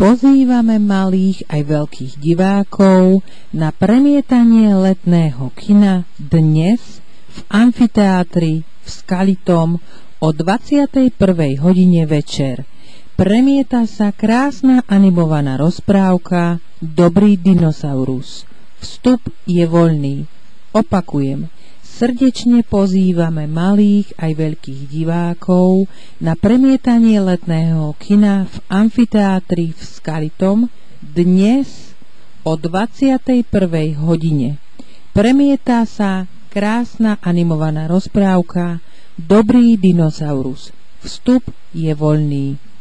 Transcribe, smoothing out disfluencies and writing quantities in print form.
Pozývame malých aj veľkých divákov na premietanie letného kina dnes v amfiteátri v Skalitom o 21. hodine večer. Premieta sa krásna animovaná rozprávka Dobrý dinosaurus. Vstup je voľný. Opakujem, srdečne pozývame malých aj veľkých divákov na premietanie letného kina v amfiteátri v Skalitom dnes o 21. hodine. Premietá sa krásna animovaná rozprávka Dobrý dinosaurus. Vstup je voľný.